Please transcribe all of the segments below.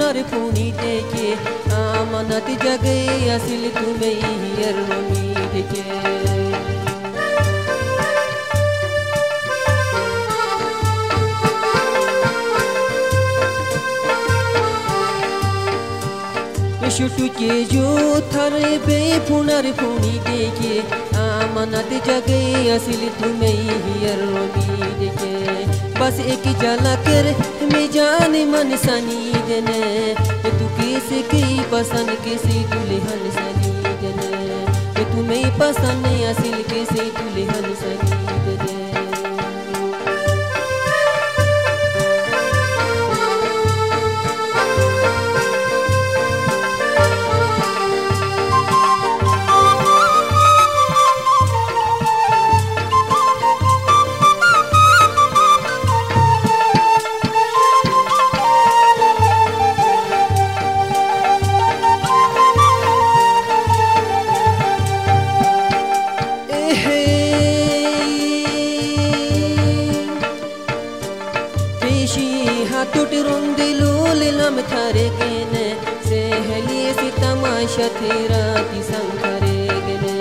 पुनीतेके आमनत जगे असिल तुम्हें हियरमीदके शुटू के जो थरे पुनीतेके आमनत जगे असिल तुम्हें हियरमीदके बस एक झलक में जान मन सनी देने तू किसे की पसंद किसे दुल्हन सनी देने तुम्हें पसंद असिल किसे दुल्हन सनी देने थारे गेने सेहली से तमाशा तेरा की संग करे गेने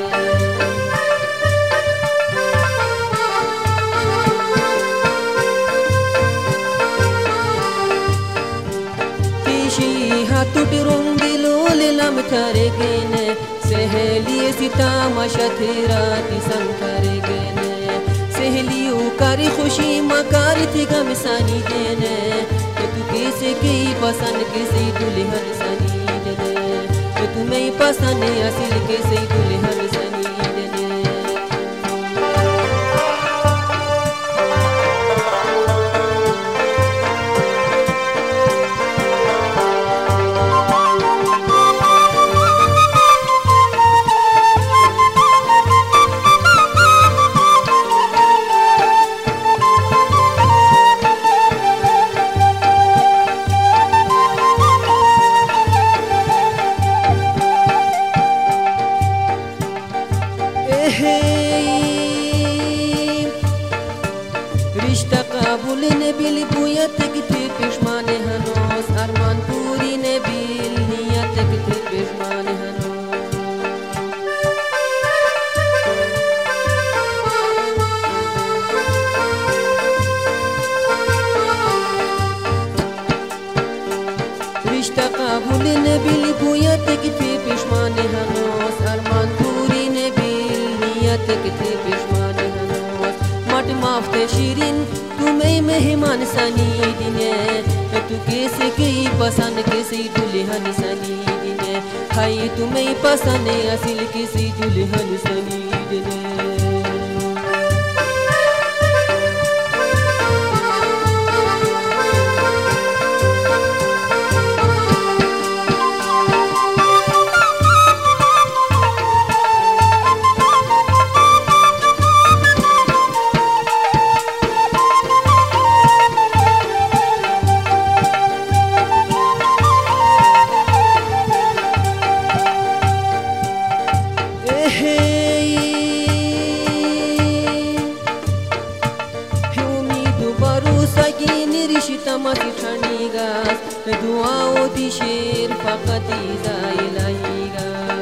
किसी हाथुट रोंगे लोले लम थारे गेने सेहली से तमाशा तेरा की संग करे गेने सहेलियों कारी खुशी मकारी थी गम सानी देने तू किसे की पसंद किसे दुल्हन सनी देने तुम्हें पसंद असिल किसे दुल्हन सनी देने रिश्ता काबुल ने बिल बुयत किथे पेशमाने हनोस अरमान पूरी ने बिल नियत किथे पेशमाने हनोस रिश्ता काबुल ने बिल बुयत किथे पेशमाने हनोस अरमान पूरी ने बिल नियत किथे पेशमाने हनोस मट माफते शिरीन तुम्हें मेहमान सनी दिने तू कैसे की पसंद किसी दुल्हन सनी दिने हाय तुम्हें पसंद असिल किसी दुल्हन सनी दिने तमाशी ठंडीगा दुआओं दी शेर फकत इलाहीगा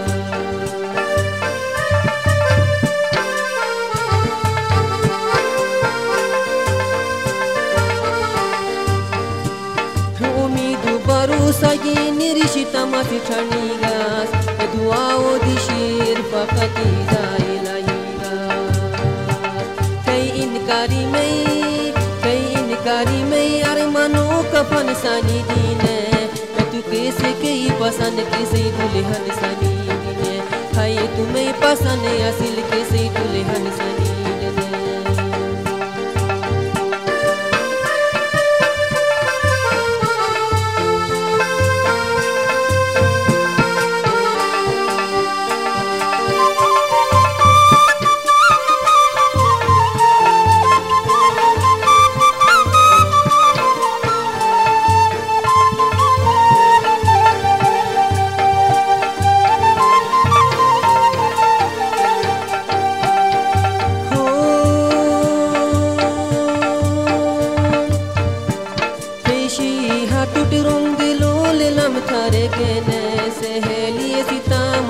उम्मीद भरोसा ये निरिश तमाशी ठंडीगा दुआओं दी शेर फकत इलाहीगा कई इनकारी में अरमानों का फन सनी दीने तू कैसे की पसंद किसी दुल्हन सनी दीने हाय तुम्हें पसंद असिल किसी दुल्हन सनी दीने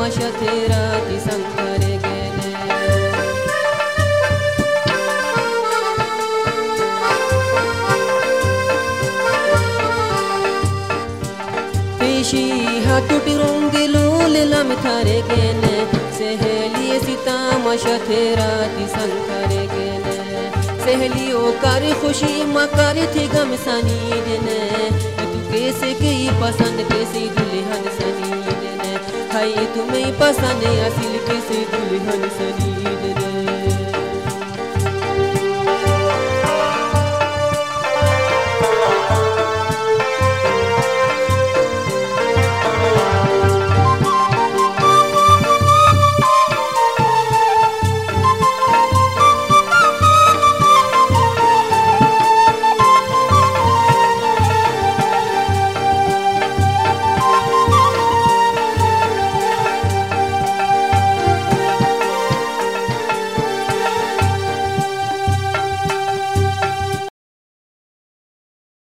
तमाशा तेरा ती संग करे गेले पेशी हाथोटी रोंगेलो लेलम थारे गेले सहेली सी तमाशा तेरा ती संग करे गेले सहेलियों कारी खुशी मकारी थी गम सनी देने तू कैसे गई पसंद कैसे दुल्हन सनी देने हाय तुम्हें पसंद असिल कैसे दुल्हन सनी देने